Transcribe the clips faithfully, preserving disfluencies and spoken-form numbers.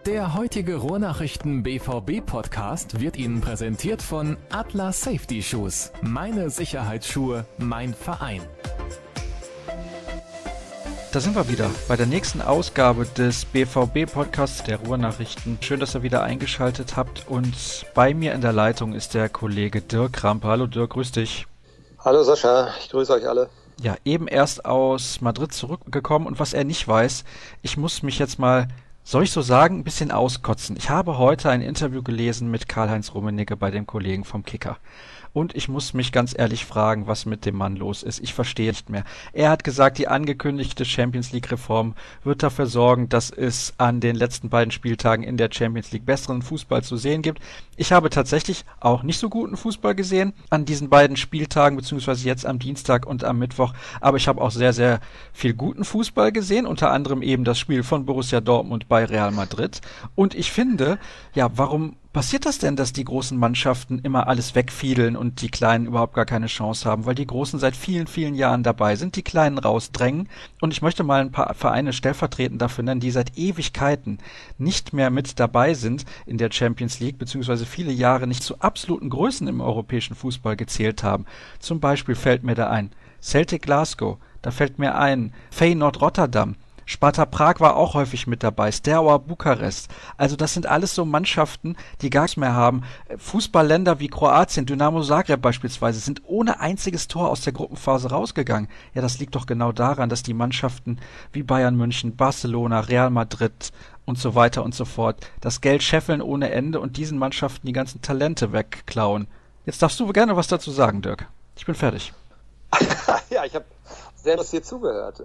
Der heutige Ruhrnachrichten B V B-Podcast wird Ihnen präsentiert von Atlas Safety Shoes. Meine Sicherheitsschuhe, mein Verein. Da sind wir wieder bei der nächsten Ausgabe des B V B-Podcasts der Ruhrnachrichten. Schön, dass ihr wieder eingeschaltet habt, und bei mir in der Leitung ist der Kollege Dirk Krampe. Hallo Dirk, grüß dich. Hallo Sascha, ich grüße euch alle. Ja, eben erst aus Madrid zurückgekommen, und was er nicht weiß, ich muss mich jetzt mal, soll ich so sagen, ein bisschen auskotzen. Ich habe heute ein Interview gelesen mit Karl-Heinz Rummenigge bei dem Kollegen vom Kicker. Und ich muss mich ganz ehrlich fragen, was mit dem Mann los ist. Ich verstehe nicht mehr. Er hat gesagt, die angekündigte Champions-League-Reform wird dafür sorgen, dass es an den letzten beiden Spieltagen in der Champions League besseren Fußball zu sehen gibt. Ich habe tatsächlich auch nicht so guten Fußball gesehen an diesen beiden Spieltagen, beziehungsweise jetzt am Dienstag und am Mittwoch. Aber ich habe auch sehr, sehr viel guten Fußball gesehen, unter anderem eben das Spiel von Borussia Dortmund bei Real Madrid. Und ich finde, ja, warum passiert das denn, dass die großen Mannschaften immer alles wegfiedeln und die Kleinen überhaupt gar keine Chance haben? Weil die Großen seit vielen, vielen Jahren dabei sind, die Kleinen rausdrängen. Und ich möchte mal ein paar Vereine stellvertretend dafür nennen, die seit Ewigkeiten nicht mehr mit dabei sind in der Champions League, beziehungsweise viele Jahre nicht zu absoluten Größen im europäischen Fußball gezählt haben. Zum Beispiel fällt mir da ein Celtic Glasgow, da fällt mir ein Feyenoord Rotterdam, Sparta Prag war auch häufig mit dabei, Steaua Bukarest. Also das sind alles so Mannschaften, die gar nichts mehr haben. Fußballländer wie Kroatien, Dynamo Zagreb beispielsweise, sind ohne einziges Tor aus der Gruppenphase rausgegangen. Ja, das liegt doch genau daran, dass die Mannschaften wie Bayern München, Barcelona, Real Madrid und so weiter und so fort das Geld scheffeln ohne Ende und diesen Mannschaften die ganzen Talente wegklauen. Jetzt darfst du gerne was dazu sagen, Dirk. Ich bin fertig. Ja, ich habe sehr interessiert zugehört.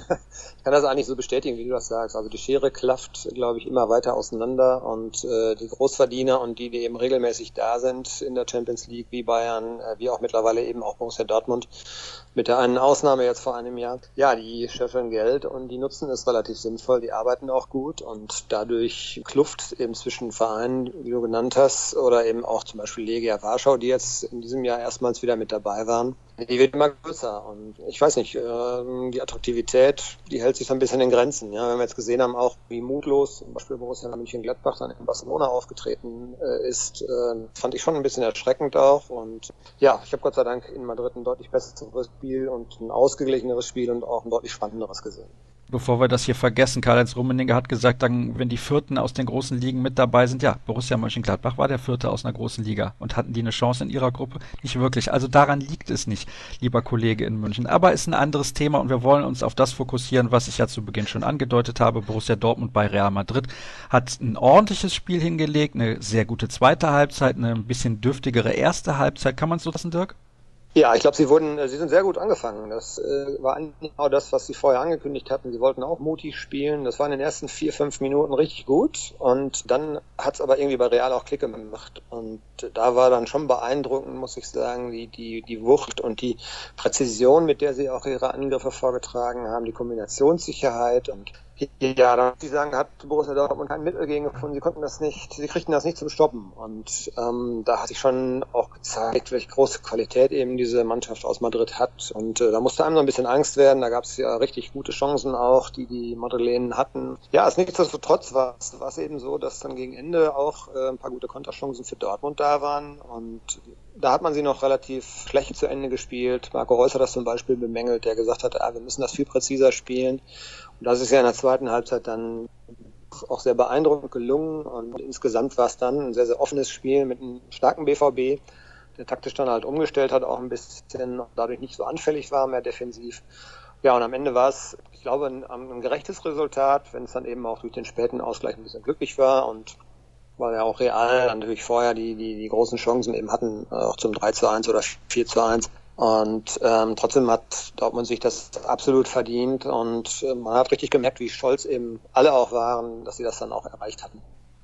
Ich kann das eigentlich so bestätigen, wie du das sagst. Also die Schere klafft, glaube ich, immer weiter auseinander, und die Großverdiener und die, die eben regelmäßig da sind in der Champions League, wie Bayern, wie auch mittlerweile eben auch Borussia Dortmund, mit der einen Ausnahme jetzt vor einem Jahr, ja, die scheffeln Geld und die nutzen es relativ sinnvoll, die arbeiten auch gut, und dadurch Kluft eben zwischen Vereinen, wie du genannt hast, oder eben auch zum Beispiel Legia Warschau, die jetzt in diesem Jahr erstmals wieder mit dabei waren, die wird immer größer. Und ich weiß nicht, die Attraktivität, die hält sich so ein bisschen in Grenzen. Ja, wenn wir jetzt gesehen haben, auch wie mutlos zum Beispiel Borussia Mönchengladbach dann in Barcelona aufgetreten ist, fand ich schon ein bisschen erschreckend auch. Und ja, ich habe Gott sei Dank in Madrid ein deutlich besseres Spiel und ein ausgeglicheneres Spiel und auch ein deutlich spannenderes gesehen. Bevor wir das hier vergessen, Karl-Heinz Rummenigge hat gesagt, dann, wenn die Vierten aus den großen Ligen mit dabei sind, ja, Borussia Mönchengladbach war der Vierte aus einer großen Liga, und hatten die eine Chance in ihrer Gruppe? Nicht wirklich. Also daran liegt es nicht, lieber Kollege in München. Aber ist ein anderes Thema, und wir wollen uns auf das fokussieren, was ich ja zu Beginn schon angedeutet habe. Borussia Dortmund bei Real Madrid hat ein ordentliches Spiel hingelegt, eine sehr gute zweite Halbzeit, eine ein bisschen dürftigere erste Halbzeit. Kann man es so lassen, Dirk? Ja, ich glaube, sie wurden, sie sind sehr gut angefangen. Das äh, war eigentlich genau das, was sie vorher angekündigt hatten. Sie wollten auch mutig spielen. Das war in den ersten vier, fünf Minuten richtig gut. Und dann hat es aber irgendwie bei Real auch Klick gemacht. Und da war dann schon beeindruckend, muss ich sagen, die die die Wucht und die Präzision, mit der sie auch ihre Angriffe vorgetragen haben, die Kombinationssicherheit. Und ja, da muss ich sagen, hat Borussia Dortmund kein Mittel gegen gefunden. Sie konnten das nicht, sie kriegten das nicht zum Stoppen. Und ähm, da hat sich schon auch gezeigt, welche große Qualität eben diese Mannschaft aus Madrid hat. Und äh, da musste einem so ein bisschen Angst werden. Da gab es ja richtig gute Chancen auch, die die Madrilenen hatten. Ja, es nichtsdestotrotz war es eben so, dass dann gegen Ende auch äh, ein paar gute Konterchancen für Dortmund da waren. Und da hat man sie noch relativ schlecht zu Ende gespielt. Marco Reus hat das zum Beispiel bemängelt, der gesagt hat, ah, wir müssen das viel präziser spielen. Und das ist ja in der zweiten Halbzeit dann auch sehr beeindruckend gelungen. Und insgesamt war es dann ein sehr, sehr offenes Spiel mit einem starken B V B, der taktisch dann halt umgestellt hat, auch ein bisschen dadurch nicht so anfällig war, mehr defensiv. Ja, und am Ende war es, ich glaube, ein, ein gerechtes Resultat, wenn es dann eben auch durch den späten Ausgleich ein bisschen glücklich war, und weil ja auch Real natürlich vorher die, die, die großen Chancen eben hatten, auch zum drei zu eins oder vier zu eins. Und ähm, trotzdem hat Dortmund sich das absolut verdient, und äh, man hat richtig gemerkt, wie stolz eben alle auch waren, dass sie das dann auch erreicht hatten.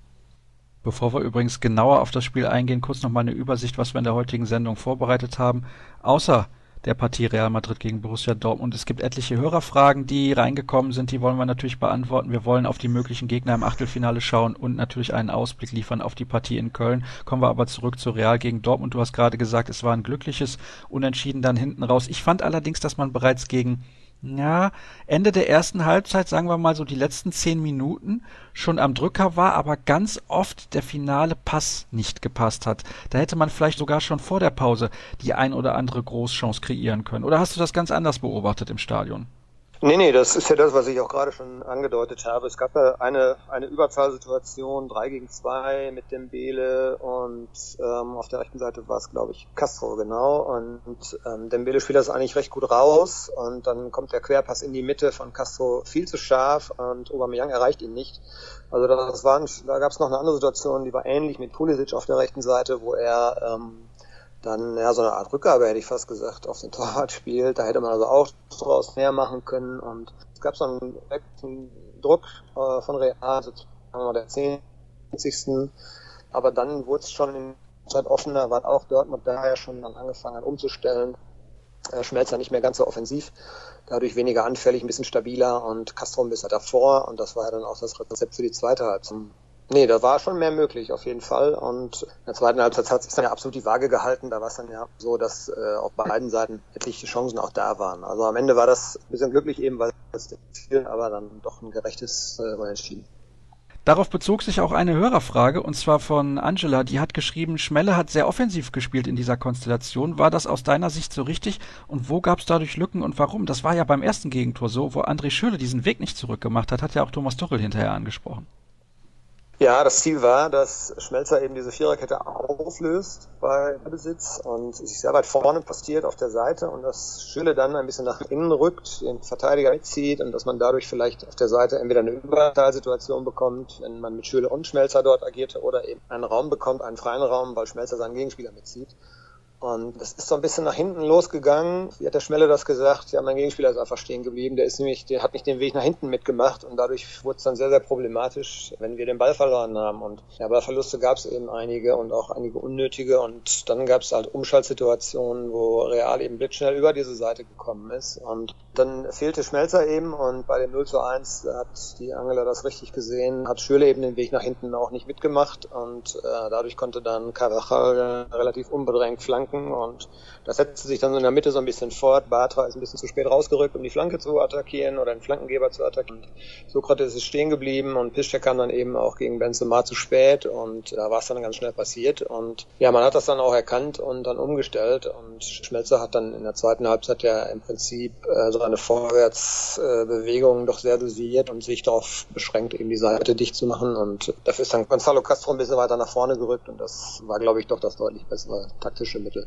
Bevor wir übrigens genauer auf das Spiel eingehen, kurz nochmal eine Übersicht, was wir in der heutigen Sendung vorbereitet haben. Außer der Partie Real Madrid gegen Borussia Dortmund. Es gibt etliche Hörerfragen, die reingekommen sind, die wollen wir natürlich beantworten. Wir wollen auf die möglichen Gegner im Achtelfinale schauen und natürlich einen Ausblick liefern auf die Partie in Köln. Kommen wir aber zurück zu Real gegen Dortmund. Du hast gerade gesagt, es war ein glückliches Unentschieden dann hinten raus. Ich fand allerdings, dass man bereits gegen ja, Ende der ersten Halbzeit, sagen wir mal so die letzten zehn Minuten, schon am Drücker war, aber ganz oft der finale Pass nicht gepasst hat. Da hätte man vielleicht sogar schon vor der Pause die ein oder andere Großchance kreieren können. Oder hast du das ganz anders beobachtet im Stadion? Nee, nee, das ist ja das, was ich auch gerade schon angedeutet habe. Es gab ja eine eine Überzahlsituation, drei gegen zwei mit Dembele und ähm, auf der rechten Seite war es, glaube ich, Castro, genau. Und ähm, Dembele spielt das eigentlich recht gut raus und dann kommt der Querpass in die Mitte von Castro viel zu scharf und Aubameyang erreicht ihn nicht. Also das waren, da gab es noch eine andere Situation, die war ähnlich mit Pulisic auf der rechten Seite, wo er ähm, dann ja so eine Art Rückgabe, hätte ich fast gesagt, auf den Torwart spielt. Da hätte man also auch draus mehr machen können. Und es gab so einen, einen Druck äh, von Real, sozusagen der zehnzigsten Aber dann wurde es schon in der Zeit offener, war auch Dortmund daher schon dann angefangen umzustellen. Äh, Schmelzer nicht mehr ganz so offensiv, dadurch weniger anfällig, ein bisschen stabiler und Castro ein bisschen davor. Und das war ja dann auch das Rezept für die zweite Halbzeit. Nee, da war schon mehr möglich, auf jeden Fall. Und in der zweiten Halbzeit hat sich dann ja absolut die Waage gehalten. Da war es dann ja so, dass äh, auf beiden Seiten etliche Chancen auch da waren. Also am Ende war das ein bisschen glücklich eben, weil es Ziel, aber dann doch ein gerechtes äh, Unentschieden. Darauf bezog sich auch eine Hörerfrage, und zwar von Angela. Die hat geschrieben, Schmelle hat sehr offensiv gespielt in dieser Konstellation. War das aus deiner Sicht so richtig? Und wo gab es dadurch Lücken und warum? Das war ja beim ersten Gegentor so, wo André Schürrle diesen Weg nicht zurückgemacht hat, hat ja auch Thomas Tuchel hinterher angesprochen. Ja, das Ziel war, dass Schmelzer eben diese Viererkette auflöst bei Besitz und sich sehr weit vorne postiert auf der Seite und dass Schürrle dann ein bisschen nach innen rückt, den Verteidiger mitzieht und dass man dadurch vielleicht auf der Seite entweder eine Überzahlsituation bekommt, wenn man mit Schürrle und Schmelzer dort agierte, oder eben einen Raum bekommt, einen freien Raum, weil Schmelzer seinen Gegenspieler mitzieht. Und das ist so ein bisschen nach hinten losgegangen. Wie hat der Schmelle das gesagt? Ja, mein Gegenspieler ist einfach stehen geblieben. Der ist nämlich, der hat nicht den Weg nach hinten mitgemacht und dadurch wurde es dann sehr, sehr problematisch, wenn wir den Ball verloren haben. Und ja, Ballverluste gab es eben einige und auch einige unnötige. Und dann gab es halt Umschaltsituationen, wo Real eben blitzschnell über diese Seite gekommen ist. Und dann fehlte Schmelzer eben und bei dem null zu eins hat die Angela das richtig gesehen, hat Schürrle eben den Weg nach hinten auch nicht mitgemacht und äh, dadurch konnte dann Carvajal relativ unbedrängt flanken. Und das setzte sich dann so in der Mitte so ein bisschen fort. Bartra ist ein bisschen zu spät rausgerückt, um die Flanke zu attackieren oder den Flankengeber zu attackieren. Sokrates ist stehen geblieben und Piszczek kam dann eben auch gegen Benzema zu spät und da war es dann ganz schnell passiert. Und ja, man hat das dann auch erkannt und dann umgestellt und Schmelzer hat dann in der zweiten Halbzeit ja im Prinzip äh, so eine Vorwärtsbewegung äh, doch sehr dosiert und sich darauf beschränkt, eben die Seite dicht zu machen. Und dafür ist dann Gonzalo Castro ein bisschen weiter nach vorne gerückt und das war, glaube ich, doch das deutlich bessere taktische Mittel.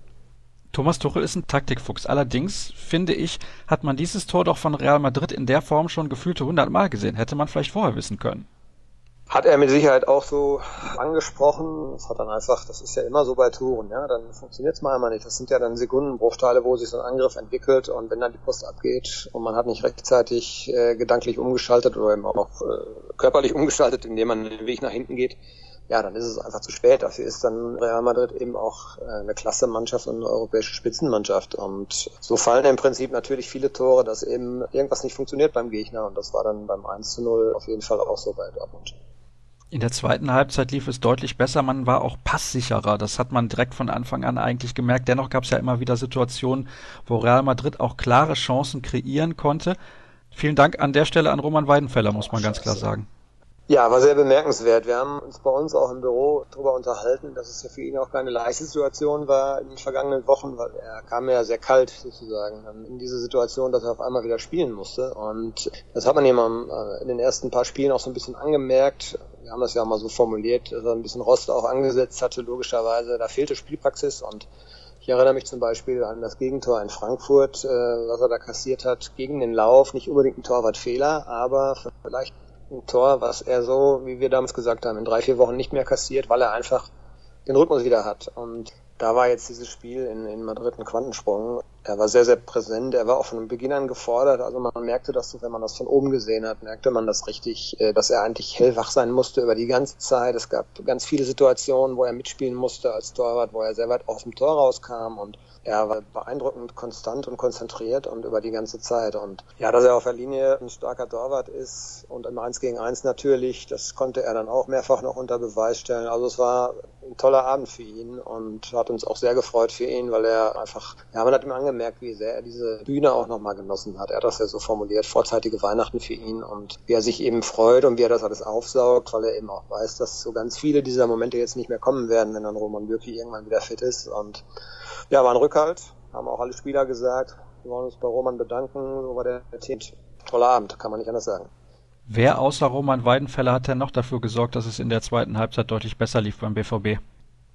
Thomas Tuchel ist ein Taktikfuchs. Allerdings, finde ich, hat man dieses Tor doch von Real Madrid in der Form schon gefühlte hundert Mal gesehen. Hätte man vielleicht vorher wissen können. Hat er mit Sicherheit auch so angesprochen. Das hat dann einfach, das ist ja immer so bei Touren, ja, dann funktioniert es mal einmal nicht. Das sind ja dann Sekundenbruchteile, wo sich so ein Angriff entwickelt und wenn dann die Post abgeht und man hat nicht rechtzeitig äh, gedanklich umgeschaltet oder eben auch äh, körperlich umgeschaltet, indem man den Weg nach hinten geht, ja, dann ist es einfach zu spät. Dafür ist dann Real Madrid eben auch eine Klasse-Mannschaft und eine europäische Spitzenmannschaft. Und so fallen im Prinzip natürlich viele Tore, dass eben irgendwas nicht funktioniert beim Gegner. Und das war dann beim eins zu null auf jeden Fall auch so bei Dortmund. In der zweiten Halbzeit lief es deutlich besser. Man war auch passsicherer. Das hat man direkt von Anfang an eigentlich gemerkt. Dennoch gab es ja immer wieder Situationen, wo Real Madrid auch klare Chancen kreieren konnte. Vielen Dank an der Stelle an Roman Weidenfeller, muss man ganz klar sagen. Ja, war sehr bemerkenswert. Wir haben uns bei uns auch im Büro darüber unterhalten, dass es ja für ihn auch keine leichte Situation war in den vergangenen Wochen, weil er kam ja sehr kalt sozusagen in diese Situation, dass er auf einmal wieder spielen musste. Und das hat man ihm in den ersten paar Spielen auch so ein bisschen angemerkt. Wir haben das ja auch mal so formuliert, dass er ein bisschen Rost auch angesetzt hatte, logischerweise. Da fehlte Spielpraxis und ich erinnere mich zum Beispiel an das Gegentor in Frankfurt, was er da kassiert hat, gegen den Lauf. Nicht unbedingt ein Torwartfehler, aber vielleicht ein Tor, was er so, wie wir damals gesagt haben, in drei, vier Wochen nicht mehr kassiert, weil er einfach den Rhythmus wieder hat. Und da war jetzt dieses Spiel in, in Madrid ein Quantensprung. Er war sehr, sehr präsent. Er war auch von Beginn an gefordert. Also man merkte das so, wenn man das von oben gesehen hat, merkte man das richtig, dass er eigentlich hellwach sein musste über die ganze Zeit. Es gab ganz viele Situationen, wo er mitspielen musste als Torwart, wo er sehr weit aus dem Tor rauskam und er war beeindruckend konstant und konzentriert und über die ganze Zeit. Und ja, dass er auf der Linie ein starker Torwart ist und im eins gegen eins natürlich, das konnte er dann auch mehrfach noch unter Beweis stellen. Also es war ein toller Abend für ihn und hat uns auch sehr gefreut für ihn, weil er einfach, ja, man hat ihm angemerkt, angemerkt, wie sehr er diese Bühne auch nochmal genossen hat. Er hat das ja so formuliert, vorzeitige Weihnachten für ihn und wie er sich eben freut und wie er das alles aufsaugt, weil er eben auch weiß, dass so ganz viele dieser Momente jetzt nicht mehr kommen werden, wenn dann Roman Bürki irgendwann wieder fit ist. Und ja, war ein Rückhalt, haben auch alle Spieler gesagt. Wir wollen uns bei Roman bedanken, so war der Team. Toller Abend, kann man nicht anders sagen. Wer außer Roman Weidenfeller hat denn noch dafür gesorgt, dass es in der zweiten Halbzeit deutlich besser lief beim B V B?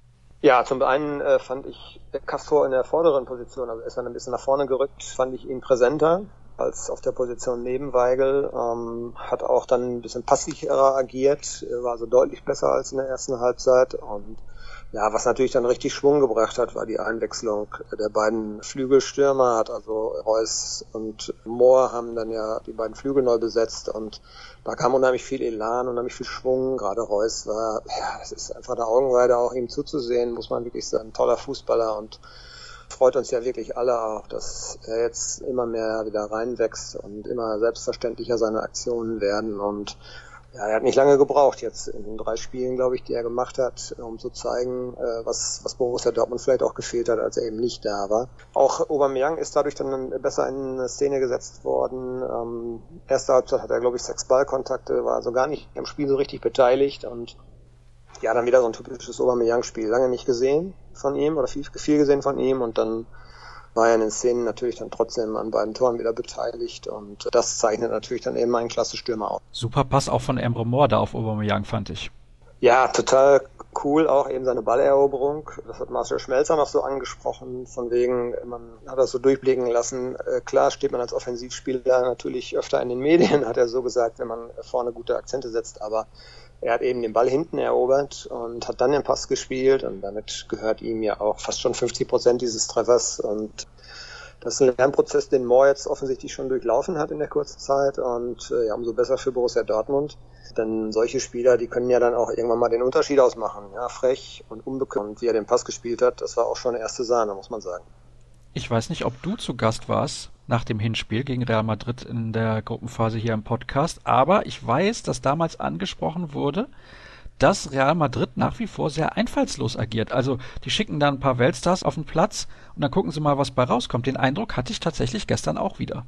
Ja, zum einen äh, fand ich Castro in der vorderen Position, also er ist dann ein bisschen nach vorne gerückt, fand ich ihn präsenter als auf der Position neben Weigl, ähm, hat auch dann ein bisschen passiver agiert, war also deutlich besser als in der ersten Halbzeit und ja, was natürlich dann richtig Schwung gebracht hat, war die Einwechslung der beiden Flügelstürmer, hat also Reus und Mohr haben dann ja die beiden Flügel neu besetzt und da kam unheimlich viel Elan, unheimlich viel Schwung, gerade Reus war, ja, es ist einfach eine Augenweide auch ihm zuzusehen, muss man wirklich sagen, ein toller Fußballer und freut uns ja wirklich alle auch, dass er jetzt immer mehr wieder reinwächst und immer selbstverständlicher seine Aktionen werden und ja, er hat nicht lange gebraucht jetzt in den drei Spielen, glaube ich, die er gemacht hat, um zu zeigen, was, was Borussia Dortmund vielleicht auch gefehlt hat, als er eben nicht da war. Auch Aubameyang ist dadurch dann besser in Szene gesetzt worden. Ähm, erste Halbzeit hat er, glaube ich, sechs Ballkontakte, war also gar nicht am Spiel so richtig beteiligt und ja, dann wieder so ein typisches Aubameyang-Spiel. Lange nicht gesehen von ihm oder viel, viel gesehen von ihm und dann war er in den Szenen natürlich dann trotzdem an beiden Toren wieder beteiligt und das zeichnet natürlich dann eben einen klasse Stürmer aus. Super Pass auch von Emre Mor da auf Aubameyang, fand ich. Ja, total cool, auch eben seine Balleroberung. Das hat Marcel Schmelzer noch so angesprochen, von wegen, man hat das so durchblicken lassen. Äh, klar steht man als Offensivspieler natürlich öfter in den Medien, hat er so gesagt, wenn man vorne gute Akzente setzt, aber er hat eben den Ball hinten erobert und hat dann den Pass gespielt und damit gehört ihm ja auch fast schon fünfzig Prozent dieses Treffers und das ist ein Lernprozess, den Mohr jetzt offensichtlich schon durchlaufen hat in der kurzen Zeit und äh, ja, umso besser für Borussia Dortmund. Denn solche Spieler, die können ja dann auch irgendwann mal den Unterschied ausmachen. Ja, frech und unbekannt. Und wie er den Pass gespielt hat, das war auch schon eine erste Sahne, muss man sagen. Ich weiß nicht, ob du zu Gast warst nach dem Hinspiel gegen Real Madrid in der Gruppenphase hier im Podcast, aber ich weiß, dass damals angesprochen wurde, dass Real Madrid nach wie vor sehr einfallslos agiert. Also die schicken dann ein paar Weltstars auf den Platz und dann gucken sie mal, was bei rauskommt. Den Eindruck hatte ich tatsächlich gestern auch wieder.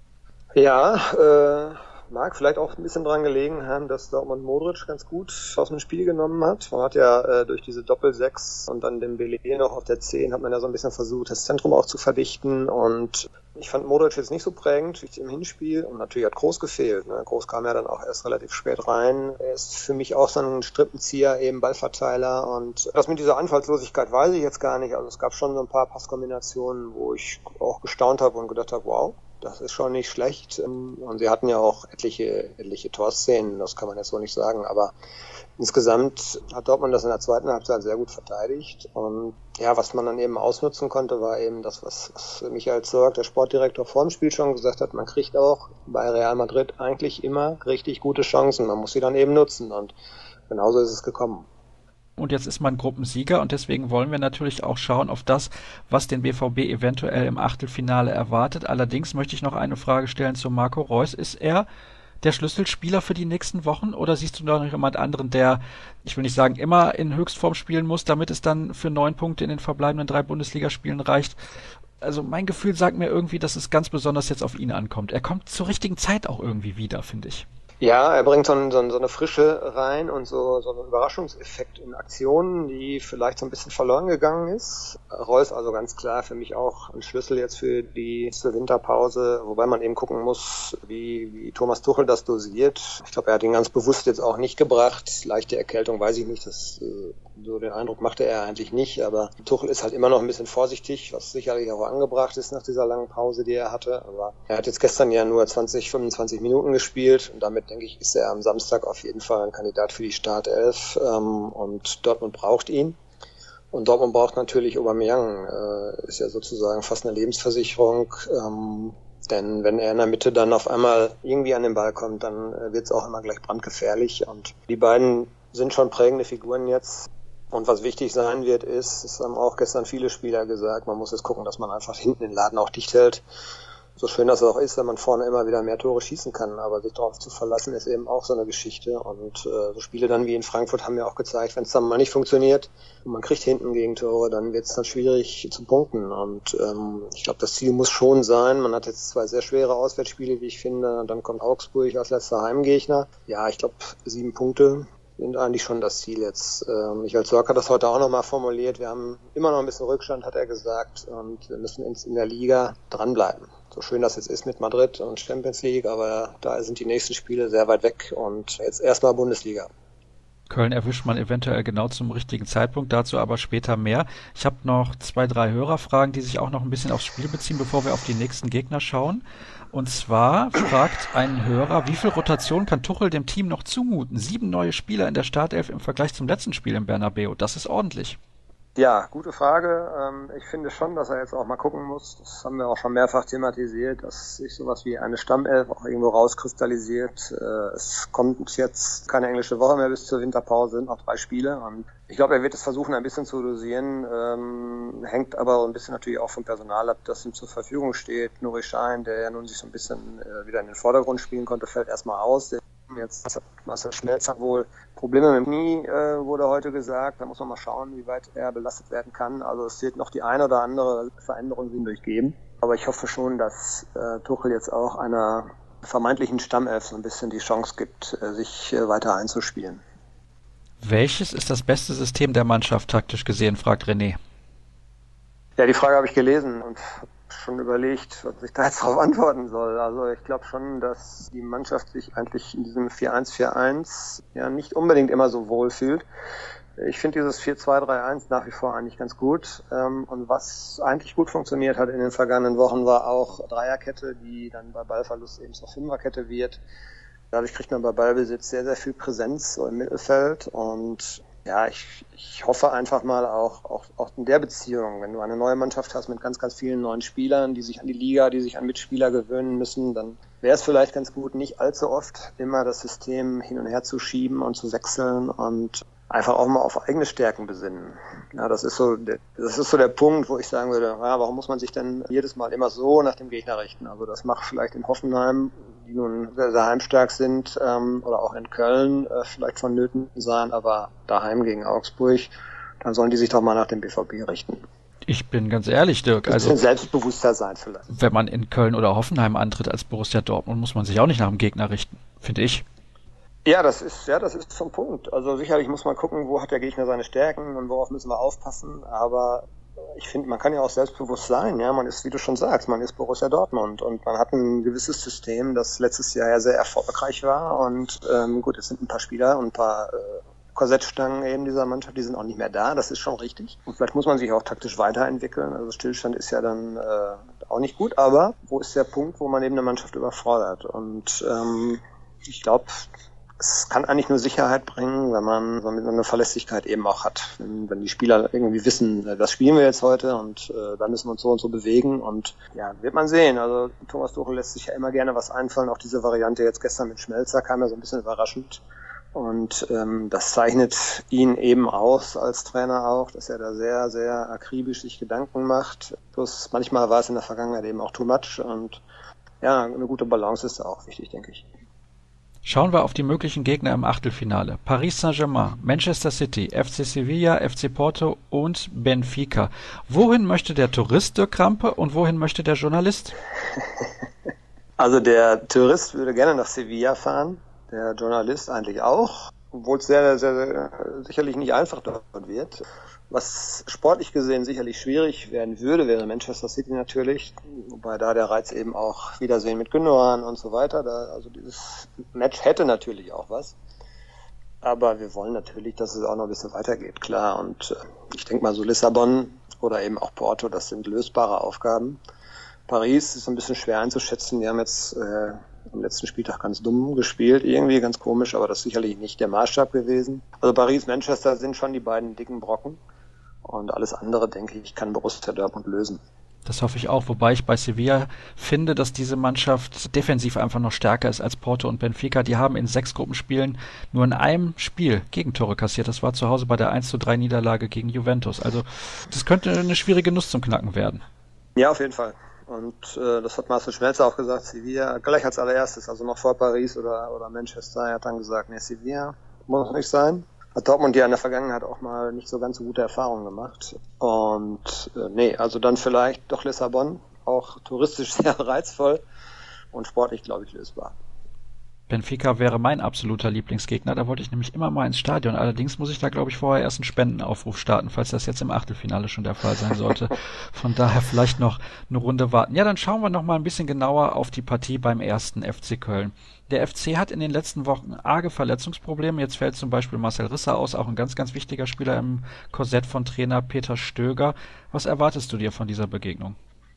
Ja, äh, mag vielleicht auch ein bisschen dran gelegen haben, dass Dortmund Modric ganz gut aus dem Spiel genommen hat. Man hat ja äh, durch diese Doppel-Sechs und dann den Dembélé noch auf der zehn hat man ja so ein bisschen versucht, das Zentrum auch zu verdichten und ich fand Modric jetzt nicht so prägend wie im Hinspiel und natürlich hat Kroos gefehlt. Ne? Kroos kam ja dann auch erst relativ spät rein. Er ist für mich auch so ein Strippenzieher, eben Ballverteiler und das mit dieser Anfallslosigkeit weiß ich jetzt gar nicht. Also es gab schon so ein paar Passkombinationen, wo ich auch gestaunt habe und gedacht habe, wow, das ist schon nicht schlecht. Und sie hatten ja auch etliche, etliche Torszenen, das kann man jetzt so nicht sagen, aber insgesamt hat Dortmund das in der zweiten Halbzeit sehr gut verteidigt und ja, was man dann eben ausnutzen konnte, war eben das, was, was Michael Zorc, der Sportdirektor, vor dem Spiel schon gesagt hat, man kriegt auch bei Real Madrid eigentlich immer richtig gute Chancen, man muss sie dann eben nutzen und genauso ist es gekommen. Und jetzt ist man Gruppensieger und deswegen wollen wir natürlich auch schauen auf das, was den B V B eventuell im Achtelfinale erwartet. Allerdings möchte ich noch eine Frage stellen zu Marco Reus. Ist er der Schlüsselspieler für die nächsten Wochen oder siehst du da noch jemand anderen, der, ich will nicht sagen, immer in Höchstform spielen muss, damit es dann für neun Punkte in den verbleibenden drei Bundesligaspielen reicht? Also mein Gefühl sagt mir irgendwie, dass es ganz besonders jetzt auf ihn ankommt. Er kommt zur richtigen Zeit auch irgendwie wieder, finde ich. Ja, er bringt so, ein, so, ein, so eine Frische rein und so, so einen Überraschungseffekt in Aktionen, die vielleicht so ein bisschen verloren gegangen ist. Reus also ganz klar für mich auch ein Schlüssel jetzt für die Winterpause, wobei man eben gucken muss, wie, wie Thomas Tuchel das dosiert. Ich glaube, er hat ihn ganz bewusst jetzt auch nicht gebracht. Leichte Erkältung weiß ich nicht, das, so den Eindruck machte er eigentlich nicht, aber Tuchel ist halt immer noch ein bisschen vorsichtig, was sicherlich auch angebracht ist nach dieser langen Pause, die er hatte. Aber er hat jetzt gestern ja nur zwanzig, fünfundzwanzig Minuten gespielt und damit denke ich, ist er am Samstag auf jeden Fall ein Kandidat für die Startelf ähm, und Dortmund braucht ihn. Und Dortmund braucht natürlich Aubameyang, äh, ist ja sozusagen fast eine Lebensversicherung, ähm, denn wenn er in der Mitte dann auf einmal irgendwie an den Ball kommt, dann äh, wird es auch immer gleich brandgefährlich und die beiden sind schon prägende Figuren jetzt. Und was wichtig sein wird, ist, das haben auch gestern viele Spieler gesagt, man muss jetzt gucken, dass man einfach hinten den Laden auch dicht hält. So schön das auch ist, wenn man vorne immer wieder mehr Tore schießen kann, aber sich darauf zu verlassen, ist eben auch so eine Geschichte. Und äh, so Spiele dann wie in Frankfurt haben ja auch gezeigt, wenn es dann mal nicht funktioniert und man kriegt hinten Gegentore, dann wird es dann schwierig zu punkten. Und ähm, ich glaube, das Ziel muss schon sein. Man hat jetzt zwei sehr schwere Auswärtsspiele, wie ich finde. Dann kommt Augsburg als letzter Heimgegner. Ja, ich glaube, sieben Punkte sind eigentlich schon das Ziel jetzt. Ähm, Michael Zorc hat das heute auch nochmal formuliert. Wir haben immer noch ein bisschen Rückstand, hat er gesagt, und wir müssen in der Liga dranbleiben. So schön das jetzt ist mit Madrid und Champions League, aber da sind die nächsten Spiele sehr weit weg und jetzt erstmal Bundesliga. Köln erwischt man eventuell genau zum richtigen Zeitpunkt, dazu aber später mehr. Ich habe noch zwei, drei Hörerfragen, die sich auch noch ein bisschen aufs Spiel beziehen, bevor wir auf die nächsten Gegner schauen. Und zwar fragt ein Hörer, wie viel Rotation kann Tuchel dem Team noch zumuten? Sieben neue Spieler in der Startelf im Vergleich zum letzten Spiel im Bernabeu. Das ist ordentlich. Ja, gute Frage. Ich finde schon, dass er jetzt auch mal gucken muss. Das haben wir auch schon mehrfach thematisiert, dass sich sowas wie eine Stammelf auch irgendwo rauskristallisiert. Es kommt jetzt keine englische Woche mehr bis zur Winterpause, sind noch drei Spiele. Und ich glaube, er wird es versuchen, ein bisschen zu dosieren. Ähm, hängt aber ein bisschen natürlich auch vom Personal ab, das ihm zur Verfügung steht. Nuri Sahin, der ja nun sich so ein bisschen äh, wieder in den Vordergrund spielen konnte, fällt erstmal aus. Jetzt hat Marcel Schmelzer wohl Probleme mit dem Knie, äh, wurde heute gesagt. Da muss man mal schauen, wie weit er belastet werden kann. Also es wird noch die eine oder andere Veränderung ihm durchgeben. Aber ich hoffe schon, dass äh, Tuchel jetzt auch einer vermeintlichen Stammelf so ein bisschen die Chance gibt, äh, sich äh, weiter einzuspielen. Welches ist das beste System der Mannschaft taktisch gesehen, fragt René. Ja, die Frage habe ich gelesen und schon überlegt, was ich da jetzt darauf antworten soll. Also ich glaube schon, dass die Mannschaft sich eigentlich in diesem vier eins vier eins ja nicht unbedingt immer so wohl fühlt. Ich finde dieses vier zwei drei eins nach wie vor eigentlich ganz gut. Und was eigentlich gut funktioniert hat in den vergangenen Wochen, war auch Dreierkette, die dann bei Ballverlust eben zur Fünferkette wird. Dadurch kriegt man bei Ballbesitz sehr, sehr viel Präsenz so im Mittelfeld und ja, ich, ich hoffe einfach mal auch, auch, auch in der Beziehung, wenn du eine neue Mannschaft hast mit ganz, ganz vielen neuen Spielern, die sich an die Liga, die sich an Mitspieler gewöhnen müssen, dann wäre es vielleicht ganz gut, nicht allzu oft immer das System hin und her zu schieben und zu wechseln und einfach auch mal auf eigene Stärken besinnen. Ja, das ist so, der, das ist so der Punkt, wo ich sagen würde, ja, warum muss man sich denn jedes Mal immer so nach dem Gegner richten? Also das macht vielleicht in Hoffenheim, die nun sehr, sehr heimstark sind, ähm, oder auch in Köln äh, vielleicht vonnöten sein, aber daheim gegen Augsburg, dann sollen die sich doch mal nach dem B V B richten. Ich bin ganz ehrlich, Dirk. Ein bisschen also selbstbewusster sein vielleicht. Wenn man in Köln oder Hoffenheim antritt als Borussia Dortmund, muss man sich auch nicht nach dem Gegner richten, finde ich. Ja, das ist, ja, das ist zum Punkt. Also sicherlich muss man gucken, wo hat der Gegner seine Stärken und worauf müssen wir aufpassen. Aber ich finde, man kann ja auch selbstbewusst sein. Ja, man ist, wie du schon sagst, man ist Borussia Dortmund und man hat ein gewisses System, das letztes Jahr ja sehr erfolgreich war. Und ähm, gut, es sind ein paar Spieler und ein paar äh, Korsettstangen eben dieser Mannschaft, die sind auch nicht mehr da. Das ist schon richtig. Und vielleicht muss man sich auch taktisch weiterentwickeln. Also Stillstand ist ja dann äh, auch nicht gut. Aber wo ist der Punkt, wo man eben eine Mannschaft überfordert? Und ähm, ich glaube, es kann eigentlich nur Sicherheit bringen, wenn man so eine Verlässlichkeit eben auch hat. Wenn, wenn die Spieler irgendwie wissen, das spielen wir jetzt heute und äh, da müssen wir uns so und so bewegen und ja, wird man sehen. Also Thomas Tuchel lässt sich ja immer gerne was einfallen. Auch diese Variante jetzt gestern mit Schmelzer kam ja so ein bisschen überraschend. Und ähm, das zeichnet ihn eben aus als Trainer auch, dass er da sehr, sehr akribisch sich Gedanken macht. Plus manchmal war es in der Vergangenheit eben auch too much und ja, eine gute Balance ist da auch wichtig, denke ich. Schauen wir auf die möglichen Gegner im Achtelfinale. Paris Saint-Germain, Manchester City, F C Sevilla, F C Porto und Benfica. Wohin möchte der Tourist Dirk Krampe und wohin möchte der Journalist? Also der Tourist würde gerne nach Sevilla fahren, der Journalist eigentlich auch, obwohl es sehr, sehr, sehr sicherlich nicht einfach dort wird. Was sportlich gesehen sicherlich schwierig werden würde, wäre Manchester City natürlich, wobei da der Reiz eben auch Wiedersehen mit Gündogan und so weiter, da, also dieses Match hätte natürlich auch was, aber wir wollen natürlich, dass es auch noch ein bisschen weitergeht, klar, und ich denke mal so Lissabon oder eben auch Porto, das sind lösbare Aufgaben. Paris ist ein bisschen schwer einzuschätzen, die haben jetzt äh, am letzten Spieltag ganz dumm gespielt, irgendwie ganz komisch, aber das ist sicherlich nicht der Maßstab gewesen. Also Paris, Manchester sind schon die beiden dicken Brocken. Und alles andere, denke ich, kann Borussia Dortmund lösen. Das hoffe ich auch, wobei ich bei Sevilla finde, dass diese Mannschaft defensiv einfach noch stärker ist als Porto und Benfica. Die haben in sechs Gruppenspielen nur in einem Spiel Gegentore kassiert. Das war zu Hause bei der eins zu drei Niederlage gegen Juventus. Also das könnte eine schwierige Nuss zum Knacken werden. Ja, auf jeden Fall. Und äh, das hat Marcel Schmelzer auch gesagt, Sevilla gleich als allererstes, also noch vor Paris oder, oder Manchester, er hat dann gesagt, nee, Sevilla muss nicht sein. Hat Dortmund ja in der Vergangenheit auch mal nicht so ganz so gute Erfahrungen gemacht. Und äh, nee, also dann vielleicht doch Lissabon, auch touristisch sehr reizvoll und sportlich, glaube ich, lösbar. Benfica wäre mein absoluter Lieblingsgegner, da wollte ich nämlich immer mal ins Stadion. Allerdings muss ich da, glaube ich, vorher erst einen Spendenaufruf starten, falls das jetzt im Achtelfinale schon der Fall sein sollte. Von daher vielleicht noch eine Runde warten. Ja, dann schauen wir noch mal ein bisschen genauer auf die Partie beim ersten F C Köln. Der F C hat in den letzten Wochen arge Verletzungsprobleme. Jetzt fällt zum Beispiel Marcel Risser aus, auch ein ganz, ganz wichtiger Spieler im Korsett von Trainer Peter Stöger. Was erwartest du dir von dieser Begegnung?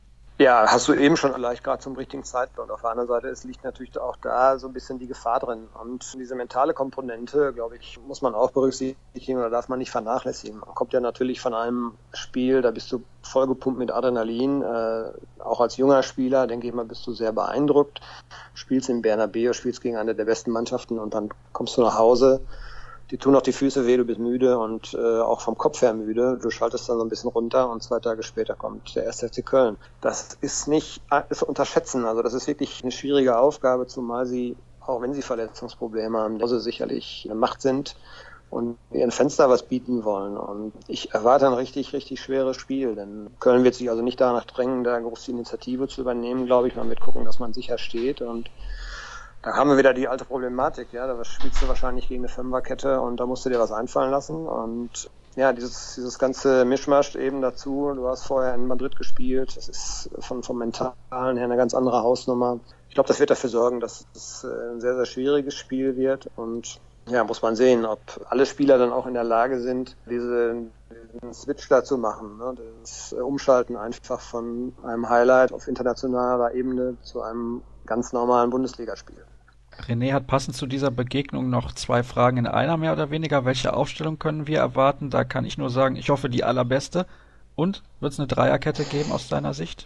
Ja, hast du eben schon leicht gerade zum richtigen Zeitpunkt. Auf der anderen Seite, es liegt natürlich auch da so ein bisschen die Gefahr drin. Und diese mentale Komponente, glaube ich, muss man auch berücksichtigen oder darf man nicht vernachlässigen. Man kommt ja natürlich von einem Spiel, da bist du vollgepumpt mit Adrenalin. Äh, auch als junger Spieler, denke ich mal, bist du sehr beeindruckt. Spielst in Bernabeu, spielst gegen eine der besten Mannschaften und dann kommst du nach Hause. Die tun auch die Füße weh, du bist müde und äh, auch vom Kopf her müde. Du schaltest dann so ein bisschen runter und zwei Tage später kommt der erste F C Köln. Das ist nicht ist zu unterschätzen. Also das ist wirklich eine schwierige Aufgabe, zumal sie, auch wenn sie Verletzungsprobleme haben, also sicherlich eine Macht sind und ihren Fenster was bieten wollen. Und ich erwarte ein richtig, richtig schweres Spiel, denn Köln wird sich also nicht danach drängen, da groß die Initiative zu übernehmen, glaube ich. Man wird gucken, dass man sicher steht und da haben wir wieder die alte Problematik, ja, da spielst du wahrscheinlich gegen eine Fünferkette und da musst du dir was einfallen lassen und ja, dieses dieses ganze Mischmasch eben dazu, du hast vorher in Madrid gespielt, das ist von vom Mentalen her eine ganz andere Hausnummer. Ich glaube, das wird dafür sorgen, dass es ein sehr, sehr schwieriges Spiel wird und ja, muss man sehen, ob alle Spieler dann auch in der Lage sind, diese, diesen Switch da zu machen, ne? Das Umschalten einfach von einem Highlight auf internationaler Ebene zu einem ganz normalen Bundesligaspiel. René hat passend zu dieser Begegnung noch zwei Fragen in einer, mehr oder weniger. Welche Aufstellung können wir erwarten? Da kann ich nur sagen, ich hoffe die allerbeste. Und wird es eine Dreierkette geben aus deiner Sicht?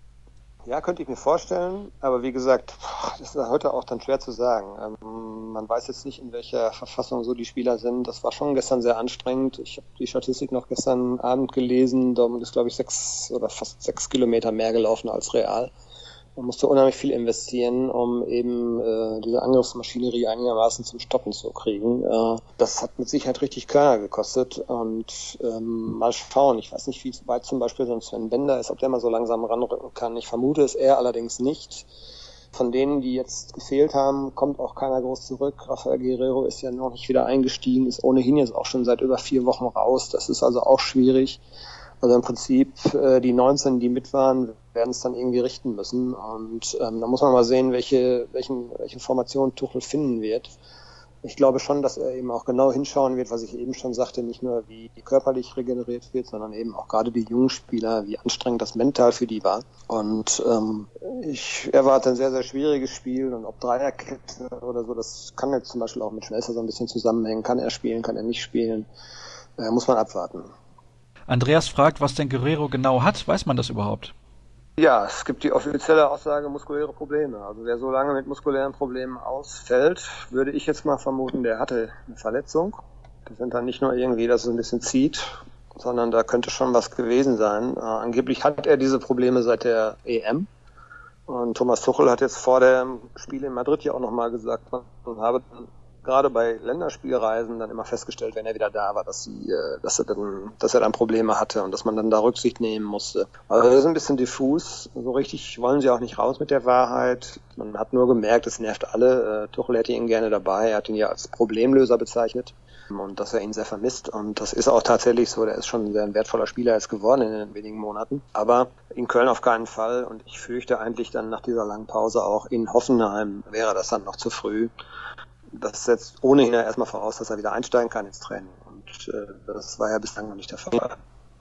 Ja, könnte ich mir vorstellen, aber wie gesagt, das ist heute auch dann schwer zu sagen. Ähm, man weiß jetzt nicht, in welcher Verfassung so die Spieler sind. Das war schon gestern sehr anstrengend. Ich habe die Statistik noch gestern Abend gelesen. Dortmund ist, glaube ich, sechs oder fast sechs Kilometer mehr gelaufen als Real. Man musste unheimlich viel investieren, um eben äh, diese Angriffsmaschinerie einigermaßen zum Stoppen zu kriegen. Äh, das hat mit Sicherheit richtig Körner gekostet und ähm, mal schauen. Ich weiß nicht, wie weit zum Beispiel so ein Sven Bender ist, ob der mal so langsam ranrücken kann. Ich vermute es eher allerdings nicht. Von denen, die jetzt gefehlt haben, kommt auch keiner groß zurück. Rafael Guerrero ist ja noch nicht wieder eingestiegen, ist ohnehin jetzt auch schon seit über vier Wochen raus. Das ist also auch schwierig. Also im Prinzip äh, die neunzehn, die mit waren, werden es dann irgendwie richten müssen. Und ähm, da muss man mal sehen, welche, welchen, welche Formation Tuchel finden wird. Ich glaube schon, dass er eben auch genau hinschauen wird, was ich eben schon sagte, nicht nur wie körperlich regeneriert wird, sondern eben auch gerade die jungen Spieler, wie anstrengend das mental für die war. Und ähm, ich erwarte ein sehr, sehr schwieriges Spiel. Und ob Dreierkette oder so, das kann jetzt zum Beispiel auch mit Schmelzer so ein bisschen zusammenhängen. Kann er spielen, kann er nicht spielen? Äh, muss man abwarten. Andreas fragt, was denn Guerrero genau hat. Weiß man das überhaupt? Ja, es gibt die offizielle Aussage, muskuläre Probleme. Also wer so lange mit muskulären Problemen ausfällt, würde ich jetzt mal vermuten, der hatte eine Verletzung. Das sind dann nicht nur irgendwie, dass es ein bisschen zieht, sondern da könnte schon was gewesen sein. Äh, angeblich hat er diese Probleme seit der E M. Und Thomas Tuchel hat jetzt vor dem Spiel in Madrid ja auch nochmal gesagt, man habe gerade bei Länderspielreisen dann immer festgestellt, wenn er wieder da war, dass sie, dass er dann, dass er dann Probleme hatte und dass man dann da Rücksicht nehmen musste. Also das ist ein bisschen diffus. So richtig wollen sie auch nicht raus mit der Wahrheit. Man hat nur gemerkt, es nervt alle. Tuchel hätte ihn gerne dabei. Er hat ihn ja als Problemlöser bezeichnet und dass er ihn sehr vermisst. Und das ist auch tatsächlich so. Der ist schon ein sehr wertvoller Spieler jetzt geworden in den wenigen Monaten. Aber in Köln auf keinen Fall. Und ich fürchte eigentlich dann nach dieser langen Pause auch in Hoffenheim wäre das dann noch zu früh. Das setzt ohnehin erstmal voraus, dass er wieder einsteigen kann ins Training. Und äh, das war ja bislang noch nicht der Fall.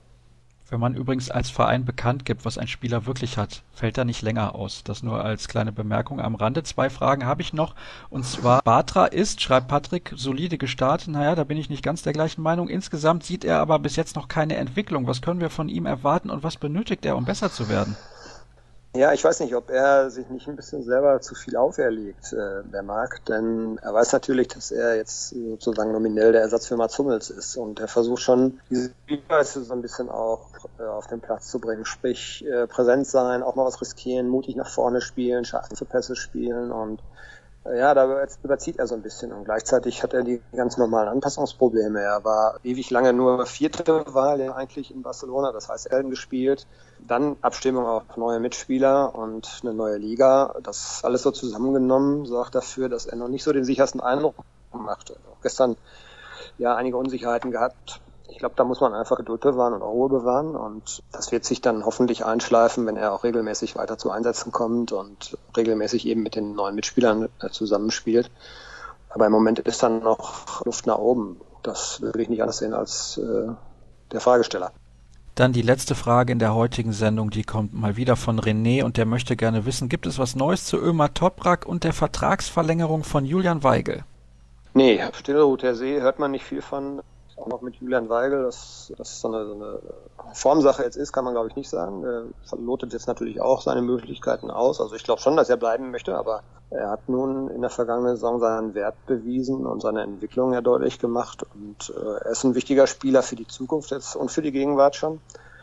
Wenn man übrigens als Verein bekannt gibt, was ein Spieler wirklich hat, fällt er nicht länger aus. Das nur als kleine Bemerkung am Rande. Zwei Fragen habe ich noch. Und zwar, Bartra ist, schreibt Patrick, solide gestartet. Naja, da bin ich nicht ganz der gleichen Meinung. Insgesamt sieht er aber bis jetzt noch keine Entwicklung. Was können wir von ihm erwarten und was benötigt er, um besser zu werden? Ja, ich weiß nicht, ob er sich nicht ein bisschen selber zu viel auferlegt, äh, der Marc, denn er weiß natürlich, dass er jetzt sozusagen nominell der Ersatz für Mats Hummels ist und er versucht schon, diese Spielweise so ein bisschen auch äh, auf den Platz zu bringen, sprich äh, präsent sein, auch mal was riskieren, mutig nach vorne spielen, scharfe Pässe spielen und äh, ja, da überzieht er so ein bisschen und gleichzeitig hat er die ganz normalen Anpassungsprobleme. Er war ewig lange nur vierte Wahl ja eigentlich in Barcelona, das heißt Elden gespielt. Dann Abstimmung auf neue Mitspieler und eine neue Liga. Das alles so zusammengenommen sorgt dafür, dass er noch nicht so den sichersten Eindruck macht. Auch gestern ja einige Unsicherheiten gehabt. Ich glaube, da muss man einfach Geduld bewahren und auch Ruhe bewahren. Und das wird sich dann hoffentlich einschleifen, wenn er auch regelmäßig weiter zu Einsätzen kommt und regelmäßig eben mit den neuen Mitspielern zusammenspielt. Aber im Moment ist dann noch Luft nach oben. Das würde ich nicht anders sehen als äh, der Fragesteller. Dann die letzte Frage in der heutigen Sendung, die kommt mal wieder von René und der möchte gerne wissen, gibt es was Neues zu Ömer Toprak und der Vertragsverlängerung von Julian Weigl? Nee, Stillroth der See hört man nicht viel von. Auch noch mit Julian Weigl, dass das so eine, so eine Formsache jetzt ist, kann man glaube ich nicht sagen. Er verlotet jetzt natürlich auch seine Möglichkeiten aus. Also ich glaube schon, dass er bleiben möchte, aber er hat nun in der vergangenen Saison seinen Wert bewiesen und seine Entwicklung ja deutlich gemacht. Und äh, er ist ein wichtiger Spieler für die Zukunft jetzt und für die Gegenwart schon.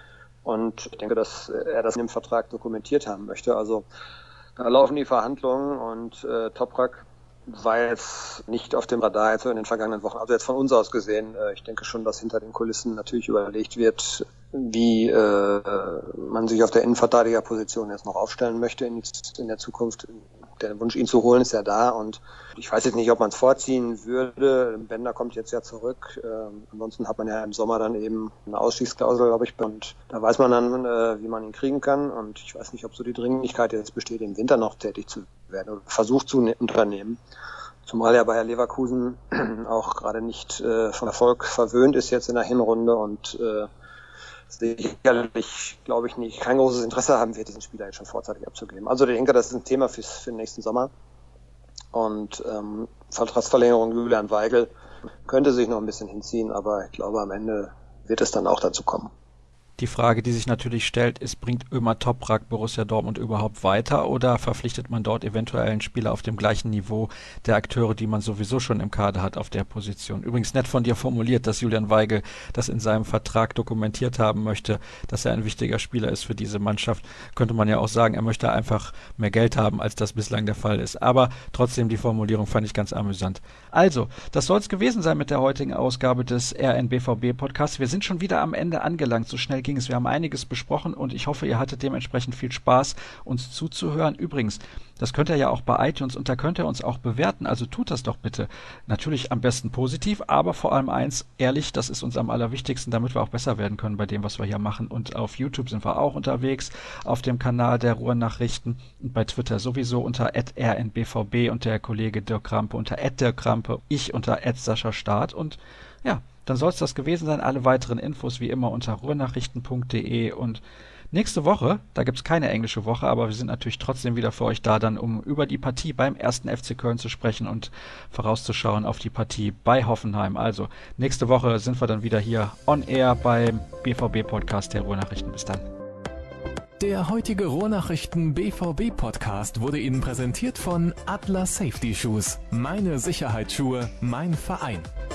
Und ich denke, dass er das in dem Vertrag dokumentiert haben möchte. Also da laufen die Verhandlungen und äh, Toprak war jetzt nicht auf dem Radar jetzt in den vergangenen Wochen. Also jetzt von uns aus gesehen, äh, ich denke schon, dass hinter den Kulissen natürlich überlegt wird, wie äh, man sich auf der Innenverteidigerposition jetzt noch aufstellen möchte in, in der Zukunft. Der Wunsch, ihn zu holen, ist ja da und ich weiß jetzt nicht, ob man es vorziehen würde. Bender kommt jetzt ja zurück. Ähm, ansonsten hat man ja im Sommer dann eben eine Ausstiegsklausel, glaube ich, und da weiß man dann, äh, wie man ihn kriegen kann und ich weiß nicht, ob so die Dringlichkeit jetzt besteht, im Winter noch tätig zu werden oder versucht zu ne- unternehmen. Zumal ja Bayer Leverkusen auch gerade nicht äh, von Erfolg verwöhnt ist jetzt in der Hinrunde und äh, sicherlich, glaube ich, nicht kein großes Interesse haben wird, diesen Spieler jetzt schon vorzeitig abzugeben. Also ich denke, das ist ein Thema fürs, für den nächsten Sommer. Und ähm, Vertragsverlängerung Julian Weigl könnte sich noch ein bisschen hinziehen, aber ich glaube, am Ende wird es dann auch dazu kommen. Die Frage, die sich natürlich stellt, ist, bringt Ömer Toprak Borussia Dortmund überhaupt weiter oder verpflichtet man dort eventuell einen Spieler auf dem gleichen Niveau der Akteure, die man sowieso schon im Kader hat auf der Position? Übrigens nett von dir formuliert, dass Julian Weigl das in seinem Vertrag dokumentiert haben möchte, dass er ein wichtiger Spieler ist für diese Mannschaft. Könnte man ja auch sagen, er möchte einfach mehr Geld haben, als das bislang der Fall ist. Aber trotzdem, die Formulierung fand ich ganz amüsant. Also, das soll es gewesen sein mit der heutigen Ausgabe des R N B V B Podcasts. Wir sind schon wieder am Ende angelangt. So schnell ging es. Wir haben einiges besprochen und ich hoffe, ihr hattet dementsprechend viel Spaß, uns zuzuhören. Übrigens, das könnt ihr ja auch bei iTunes und da könnt ihr uns auch bewerten, also tut das doch bitte. Natürlich am besten positiv, aber vor allem eins, ehrlich, das ist uns am allerwichtigsten, damit wir auch besser werden können bei dem, was wir hier machen. Und auf YouTube sind wir auch unterwegs, auf dem Kanal der Ruhrnachrichten und bei Twitter sowieso unter at R N B V B und der Kollege Dirk Krampe unter at Dirk Krampe, ich unter at Sascha Staat und ja, dann soll es das gewesen sein. Alle weiteren Infos wie immer unter ruhrnachrichten punkt de und nächste Woche, da gibt's keine englische Woche, aber wir sind natürlich trotzdem wieder für euch da, dann um über die Partie beim ersten F C Köln zu sprechen und vorauszuschauen auf die Partie bei Hoffenheim. Also nächste Woche sind wir dann wieder hier on air beim B V B-Podcast der Ruhrnachrichten. Bis dann. Der heutige Ruhrnachrichten B V B-Podcast wurde Ihnen präsentiert von Adler Safety Shoes. Meine Sicherheitsschuhe, mein Verein.